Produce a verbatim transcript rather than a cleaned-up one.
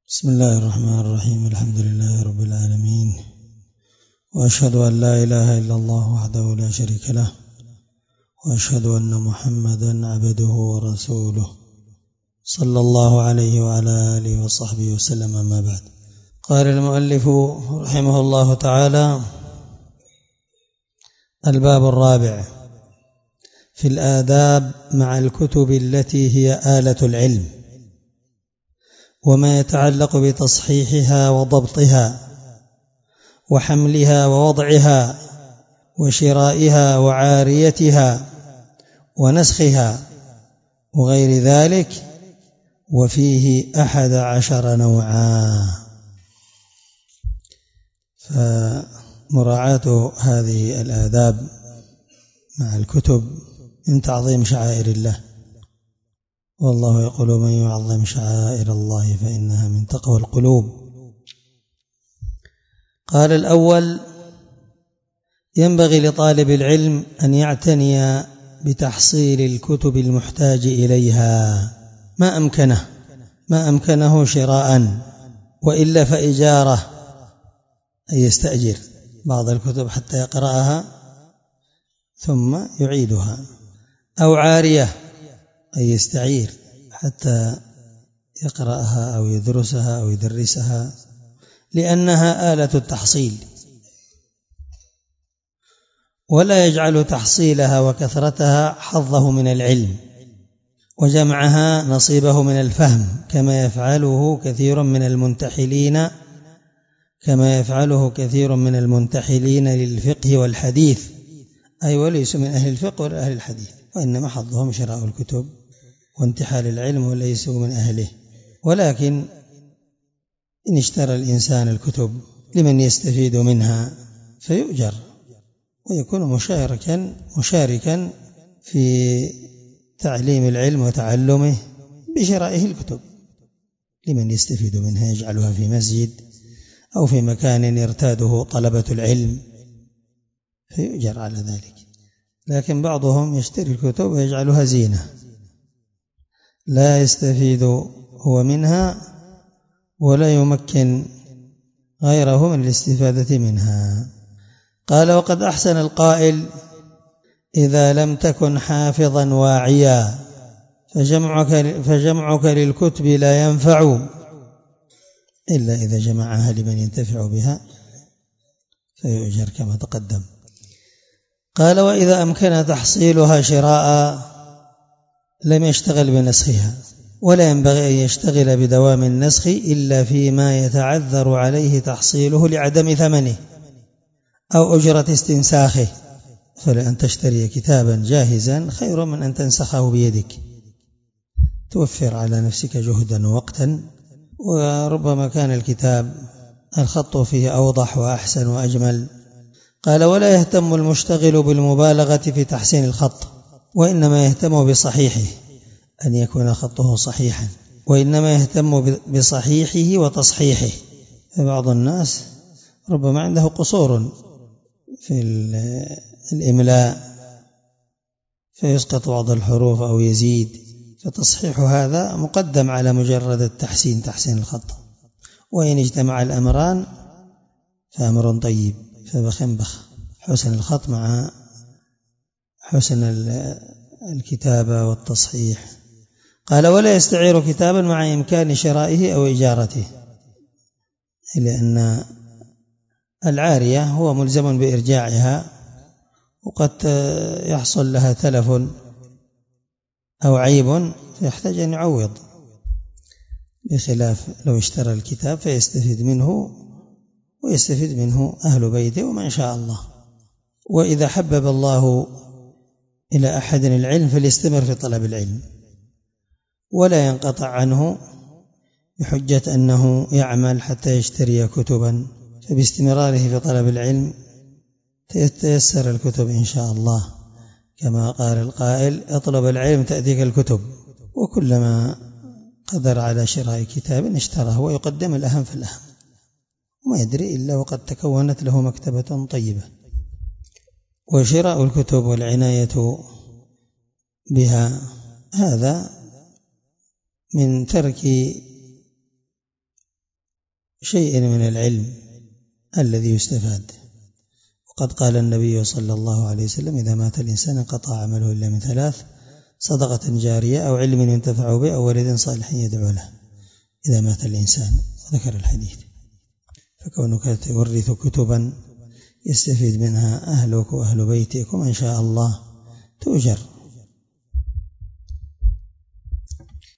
بسم الله الرحمن الرحيم. الحمد لله رب العالمين، وأشهد أن لا إله إلا الله وحده لا شريك له، وأشهد أن محمدا عبده ورسوله صلى الله عليه وعلى آله وصحبه وسلم. أما بعد، قال المؤلف رحمه الله تعالى: الباب الرابع في الآداب مع الكتب التي هي آلة العلم، وما يتعلق بتصحيحها وضبطها وحملها ووضعها وشرائها وعاريتها ونسخها وغير ذلك، وفيه أحد عشر نوعا. فمراعاة هذه الآداب مع الكتب من تعظيم شعائر الله، والله يقول: من يعظم شعائر الله فإنها من تقوى القلوب. قال: الأول: ينبغي لطالب العلم أن يعتني بتحصيل الكتب المحتاج إليها ما أمكنه ما أمكنه شراء، وإلا فإجارة، أي يستأجر بعض الكتب حتى يقرأها ثم يعيدها، أو عارية، أي يستعير حتى يقرأها أو يدرسها أو يدرسها، لأنها آلة التحصيل، ولا يجعل تحصيلها وكثرتها حظه من العلم وجمعها نصيبه من الفهم، كما يفعله كثير من المنتحلين كما يفعله كثير من المنتحلين للفقه والحديث، أي وليسوا من أهل الفقه ولا أهل الحديث، وإنما حظهم شراء الكتب وانتحال العلم وليسوا من أهله. ولكن إن اشترى الإنسان الكتب لمن يستفيد منها فيؤجر، ويكون مشاركا مشاركا في تعليم العلم وتعلمه بشرائه الكتب لمن يستفيد منها، يجعلها في مسجد أو في مكان يرتاده طلبة العلم فيؤجر على ذلك. لكن بعضهم يشتري الكتب ويجعلها زينة، لا يستفيد هو منها ولا يمكن غيره من الاستفادة منها. قال: وقد أحسن القائل: إذا لم تكن حافظا واعيا فجمعك, فجمعك للكتب لا ينفع، إلا إذا جمعها لمن ينتفع بها فيؤجر كما تقدم. قال: وإذا أمكن تحصيلها شراء لم يشتغل بنسخها، ولا ينبغي أن يشتغل بدوام النسخ إلا فيما يتعذر عليه تحصيله لعدم ثمنه أو أجرة استنساخه، فلأن تشتري كتابا جاهزا خير من أن تنسخه بيدك، توفر على نفسك جهدا ووقتا، وربما كان الكتاب الخط فيه أوضح وأحسن وأجمل. قال: ولا يهتم المشتغل بالمبالغة في تحسين الخط، وإنما يهتم بصحيحه، أن يكون خطه صحيحا، وإنما يهتم بصحيحه وتصحيحه. فبعض الناس ربما عنده قصور في الإملاء فيسقط بعض الحروف أو يزيد، فتصحيح هذا مقدم على مجرد التحسين، تحسين الخط. وإن اجتمع الأمران فأمر طيب، فبخنبخ حسن الخط مع حسن الكتابة والتصحيح. قال: ولا يستعير كتابا مع إمكان شرائه أو إجارته، لأن العارية هو ملزم بإرجاعها، وقد يحصل لها تلف أو عيب فيحتاج أن يعوض، بخلاف لو اشترى الكتاب فيستفيد منه ويستفيد منه أهل بيته ومن شاء الله. وإذا حبب الله إلى أحد العلم فليستمر في طلب العلم، ولا ينقطع عنه بحجة أنه يعمل حتى يشتري كتبا، فباستمراره في طلب العلم تيسر الكتب إن شاء الله، كما قال القائل: اطلب العلم تأتيك الكتب. وكلما قدر على شراء كتاب اشتراه، ويقدم الأهم في الأهم، وما يدري إلا وقد تكونت له مكتبة طيبة. وشراء الكتب والعناية بها هذا من ترك شيء من العلم الذي يستفاد. وقد قال النبي صلى الله عليه وسلم: إذا مات الإنسان انقطع عمله إلا من ثلاث: صدقة جارية أو علم ينتفع به أو ولد صالح يدعو له. إذا مات الإنسان، وذكر الحديث. فكونك تورث كتبا يستفيد منها أهلك وأهل بيتك، وإن شاء الله تؤجر.